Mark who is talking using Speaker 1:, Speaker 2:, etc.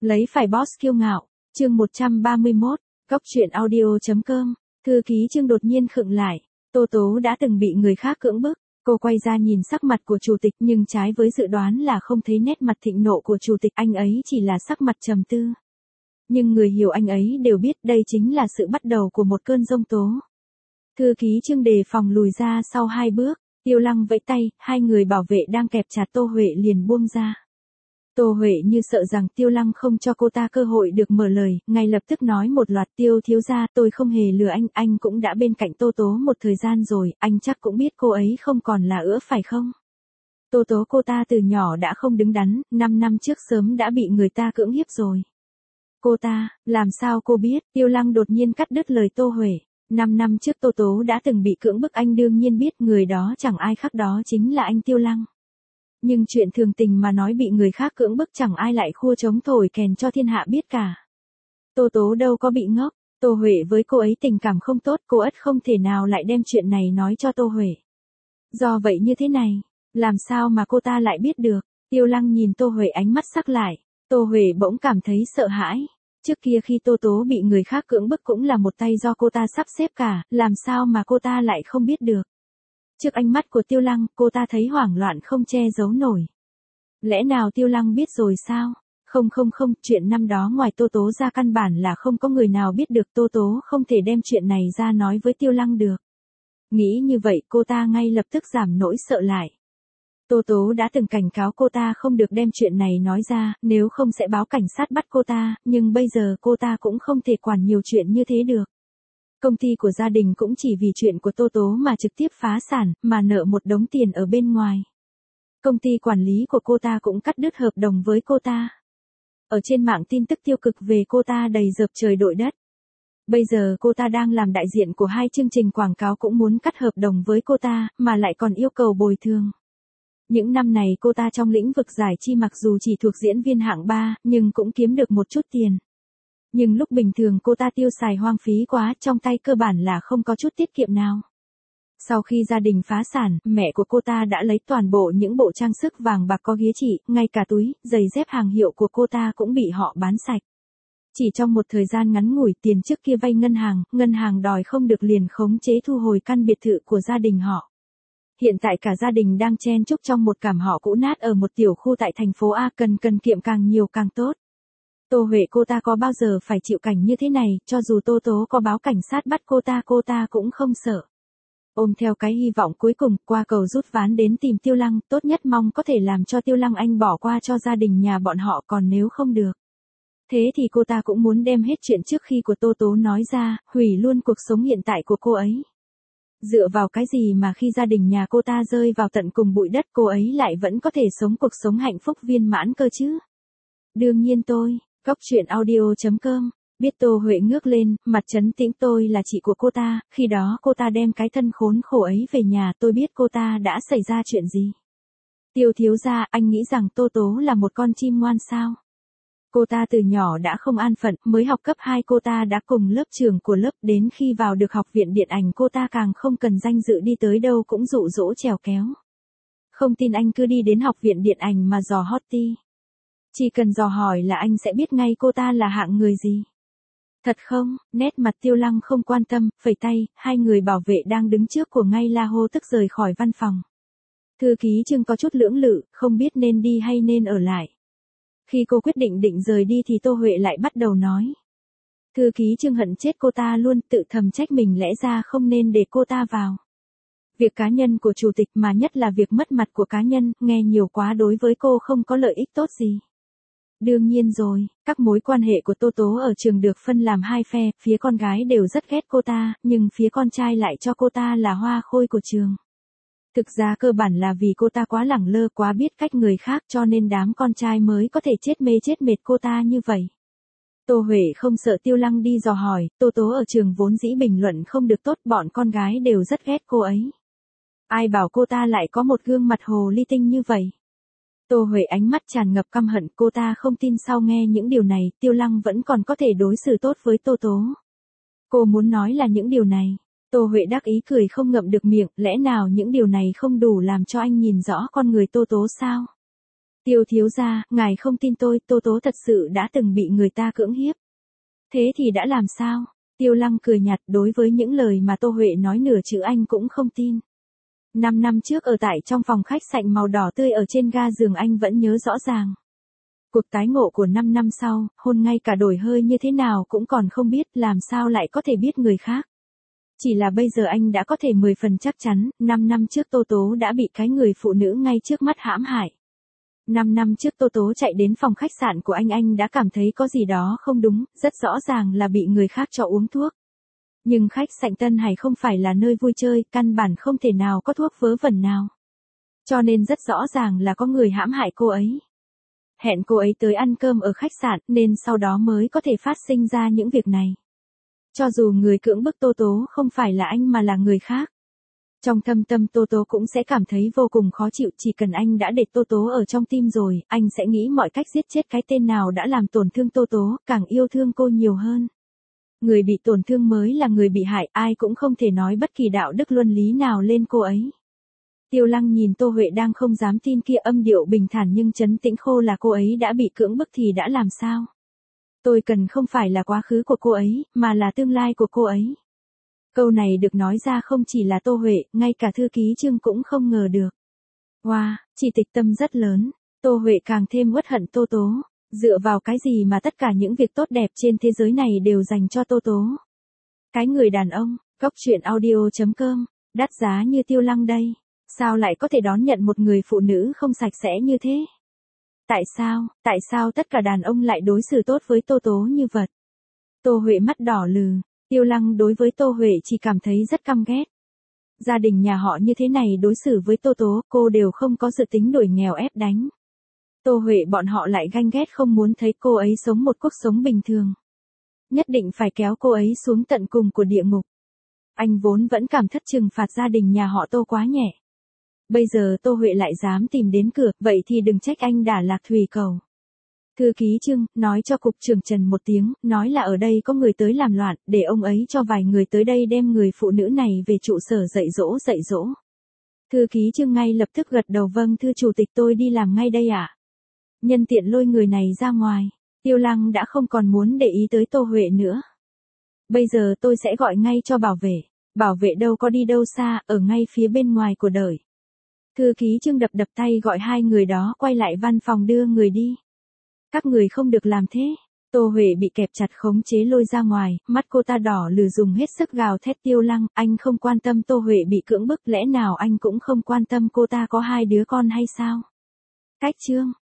Speaker 1: Lấy phải boss kiêu ngạo, chương 131, góc truyện audio.com, thư ký Trương đột nhiên khựng lại, Tô Tố đã từng bị người khác cưỡng bức, cô quay ra nhìn sắc mặt của chủ tịch nhưng trái với dự đoán là không thấy nét mặt thịnh nộ của chủ tịch, anh ấy chỉ là sắc mặt trầm tư. Nhưng người hiểu anh ấy đều biết đây chính là sự bắt đầu của một cơn giông tố. Thư ký Trương đề phòng lùi ra sau 2 bước, Tiêu Lăng vẫy tay, hai người bảo vệ đang kẹp chặt Tô Huệ liền buông ra. Tô Huệ như sợ rằng Tiêu Lăng không cho cô ta cơ hội được mở lời, ngay lập tức nói một loạt, Tiêu thiếu gia, tôi không hề lừa anh cũng đã bên cạnh Tô Tố một thời gian rồi, anh chắc cũng biết cô ấy không còn là ữa phải không? Tô Tố cô ta từ nhỏ đã không đứng đắn, 5 năm trước sớm đã bị người ta cưỡng hiếp rồi. Cô ta, làm sao cô biết? Tiêu Lăng đột nhiên cắt đứt lời Tô Huệ. 5 năm trước Tô Tố đã từng bị cưỡng bức, anh đương nhiên biết, người đó chẳng ai khác đó chính là anh Tiêu Lăng. Nhưng chuyện thường tình mà nói bị người khác cưỡng bức chẳng ai lại khua trống thổi kèn cho thiên hạ biết cả. Tô Tố đâu có bị ngốc, Tô Huệ với cô ấy tình cảm không tốt, cô ất không thể nào lại đem chuyện này nói cho Tô Huệ. Do vậy như thế này, làm sao mà cô ta lại biết được? Tiêu Lăng nhìn Tô Huệ ánh mắt sắc lại, Tô Huệ bỗng cảm thấy sợ hãi. Trước kia khi Tô Tố bị người khác cưỡng bức cũng là một tay do cô ta sắp xếp cả, làm sao mà cô ta lại không biết được? Trước ánh mắt của Tiêu Lăng, cô ta thấy hoảng loạn không che giấu nổi. Lẽ nào Tiêu Lăng biết rồi sao? Không, chuyện năm đó ngoài Tô Tố ra căn bản là không có người nào biết được, Tô Tố không thể đem chuyện này ra nói với Tiêu Lăng được. Nghĩ như vậy cô ta ngay lập tức giảm nỗi sợ lại. Tô Tố đã từng cảnh cáo cô ta không được đem chuyện này nói ra, nếu không sẽ báo cảnh sát bắt cô ta, nhưng bây giờ cô ta cũng không thể quản nhiều chuyện như thế được. Công ty của gia đình cũng chỉ vì chuyện của Tô Tố mà trực tiếp phá sản, mà nợ một đống tiền ở bên ngoài. Công ty quản lý của cô ta cũng cắt đứt hợp đồng với cô ta. Ở trên mạng tin tức tiêu cực về cô ta đầy dập trời đội đất. Bây giờ cô ta đang làm đại diện của 2 chương trình quảng cáo cũng muốn cắt hợp đồng với cô ta, mà lại còn yêu cầu bồi thường. Những năm này cô ta trong lĩnh vực giải trí mặc dù chỉ thuộc diễn viên hạng 3, nhưng cũng kiếm được một chút tiền. Nhưng lúc bình thường cô ta tiêu xài hoang phí quá, trong tay cơ bản là không có chút tiết kiệm nào. Sau khi gia đình phá sản, mẹ của cô ta đã lấy toàn bộ những bộ trang sức vàng bạc có giá trị, ngay cả túi, giày dép hàng hiệu của cô ta cũng bị họ bán sạch. Chỉ trong một thời gian ngắn ngủi, tiền trước kia vay ngân hàng đòi không được liền khống chế thu hồi căn biệt thự của gia đình họ. Hiện tại cả gia đình đang chen chúc trong một cảm họ cũ nát ở một tiểu khu tại thành phố A, cần kiệm càng nhiều càng tốt. Tô Huệ cô ta có bao giờ phải chịu cảnh như thế này, cho dù Tô Tố có báo cảnh sát bắt cô ta cũng không sợ. Ôm theo cái hy vọng cuối cùng, qua cầu rút ván đến tìm Tiêu Lăng, tốt nhất mong có thể làm cho Tiêu Lăng anh bỏ qua cho gia đình nhà bọn họ, còn nếu không được. Thế thì cô ta cũng muốn đem hết chuyện trước khi của Tô Tố nói ra, hủy luôn cuộc sống hiện tại của cô ấy. Dựa vào cái gì mà khi gia đình nhà cô ta rơi vào tận cùng bụi đất cô ấy lại vẫn có thể sống cuộc sống hạnh phúc viên mãn cơ chứ? Đương nhiên tôi, góc truyện audio.com, biết Tô Huệ ngước lên, mặt trấn tĩnh, tôi là chị của cô ta, khi đó cô ta đem cái thân khốn khổ ấy về nhà, tôi biết cô ta đã xảy ra chuyện gì. Tiêu thiếu gia, anh nghĩ rằng Tô Tố là một con chim ngoan sao? Cô ta từ nhỏ đã không an phận, mới học cấp 2 cô ta đã cùng lớp trưởng của lớp, đến khi vào được học viện điện ảnh cô ta càng không cần danh dự, đi tới đâu cũng dụ dỗ chèo kéo. Không tin anh cứ đi đến học viện điện ảnh mà dò Hottie. Chỉ cần dò hỏi là anh sẽ biết ngay cô ta là hạng người gì. Thật không? Nét mặt Tiêu Lăng không quan tâm, phẩy tay, 2 người bảo vệ đang đứng trước của ngay la hô tức rời khỏi văn phòng. Thư ký Trương có chút lưỡng lự, không biết nên đi hay nên ở lại. Khi cô quyết định rời đi thì Tô Huệ lại bắt đầu nói. Thư ký Trương hận chết cô ta luôn, tự thầm trách mình lẽ ra không nên để cô ta vào. Việc cá nhân của chủ tịch, mà nhất là việc mất mặt của cá nhân, nghe nhiều quá đối với cô không có lợi ích tốt gì. Đương nhiên rồi, các mối quan hệ của Tô Tố ở trường được phân làm 2 phe, phía con gái đều rất ghét cô ta, nhưng phía con trai lại cho cô ta là hoa khôi của trường. Thực ra cơ bản là vì cô ta quá lẳng lơ, quá biết cách người khác, cho nên đám con trai mới có thể chết mê chết mệt cô ta như vậy. Tô Huệ không sợ Tiêu Lăng đi dò hỏi, Tô Tố ở trường vốn dĩ bình luận không được tốt, bọn con gái đều rất ghét cô ấy. Ai bảo cô ta lại có một gương mặt hồ ly tinh như vậy. Tô Huệ ánh mắt tràn ngập căm hận, cô ta không tin sau nghe những điều này, Tiêu Lăng vẫn còn có thể đối xử tốt với Tô Tố. Cô muốn nói là những điều này. Tô Huệ đắc ý cười không ngậm được miệng, lẽ nào những điều này không đủ làm cho anh nhìn rõ con người Tô Tố sao? Tiêu thiếu gia, ngài không tin tôi, Tô Tố thật sự đã từng bị người ta cưỡng hiếp. Thế thì đã làm sao? Tiêu Lăng cười nhạt, đối với những lời mà Tô Huệ nói nửa chữ anh cũng không tin. 5 năm trước ở tại trong phòng khách sạn màu đỏ tươi ở trên ga giường anh vẫn nhớ rõ ràng. Cuộc tái ngộ của 5 năm sau, hôn ngay cả đổi hơi như thế nào cũng còn không biết, làm sao lại có thể biết người khác. Chỉ là bây giờ anh đã có thể 10 phần chắc chắn, 5 năm trước Tô Tố đã bị cái người phụ nữ ngay trước mắt hãm hại. 5 năm trước Tô Tố chạy đến phòng khách sạn của anh đã cảm thấy có gì đó không đúng, rất rõ ràng là bị người khác cho uống thuốc. Nhưng khách sạn Tân Hải không phải là nơi vui chơi, căn bản không thể nào có thuốc vớ vẩn nào. Cho nên rất rõ ràng là có người hãm hại cô ấy. Hẹn cô ấy tới ăn cơm ở khách sạn nên sau đó mới có thể phát sinh ra những việc này. Cho dù người cưỡng bức Tô Tố không phải là anh mà là người khác. Trong thâm tâm Tô Tố cũng sẽ cảm thấy vô cùng khó chịu, chỉ cần anh đã để Tô Tố ở trong tim rồi, anh sẽ nghĩ mọi cách giết chết cái tên nào đã làm tổn thương Tô Tố, càng yêu thương cô nhiều hơn. Người bị tổn thương mới là người bị hại, ai cũng không thể nói bất kỳ đạo đức luân lý nào lên cô ấy. Tiêu Lăng nhìn Tô Huệ đang không dám tin kia, âm điệu bình thản nhưng trấn tĩnh, khô là cô ấy đã bị cưỡng bức thì đã làm sao? Tôi cần không phải là quá khứ của cô ấy, mà là tương lai của cô ấy. Câu này được nói ra không chỉ là Tô Huệ, ngay cả thư ký Trương cũng không ngờ được. Wow, chỉ tịch tâm rất lớn, Tô Huệ càng thêm uất hận Tô Tố. Dựa vào cái gì mà tất cả những việc tốt đẹp trên thế giới này đều dành cho Tô Tố? Cái người đàn ông, góc truyện audio.com, đắt giá như Tiêu Lăng đây, sao lại có thể đón nhận một người phụ nữ không sạch sẽ như thế? Tại sao tất cả đàn ông lại đối xử tốt với Tô Tố như vật? Tô Huệ mắt đỏ lừ, Tiêu Lăng đối với Tô Huệ chỉ cảm thấy rất căm ghét. Gia đình nhà họ như thế này đối xử với Tô Tố, cô đều không có dự tính đuổi nghèo ép đánh. Tô Huệ bọn họ lại ganh ghét không muốn thấy cô ấy sống một cuộc sống bình thường. Nhất định phải kéo cô ấy xuống tận cùng của địa ngục. Anh vốn vẫn cảm thất trừng phạt gia đình nhà họ Tô quá nhẹ. Bây giờ Tô Huệ lại dám tìm đến cửa, vậy thì đừng trách anh đả lạc thủy cầu. Thư ký Trương, nói cho cục trưởng Trần một tiếng, nói là ở đây có người tới làm loạn, để ông ấy cho vài người tới đây đem người phụ nữ này về trụ sở dạy dỗ. Thư ký Trương ngay lập tức gật đầu, vâng thưa chủ tịch, tôi đi làm ngay đây ạ. Nhân tiện lôi người này ra ngoài, Tiêu Lăng đã không còn muốn để ý tới Tô Huệ nữa. Bây giờ tôi sẽ gọi ngay cho bảo vệ đâu có đi đâu xa, ở ngay phía bên ngoài của đợi. Thư ký Trương đập tay gọi hai người đó quay lại văn phòng đưa người đi. Các người không được làm thế. Tô Huệ bị kẹp chặt khống chế lôi ra ngoài, mắt cô ta đỏ lừ, dùng hết sức gào thét, Tiêu Lăng, anh không quan tâm Tô Huệ bị cưỡng bức, lẽ nào anh cũng không quan tâm cô ta có hai đứa con hay sao? Cách Trương,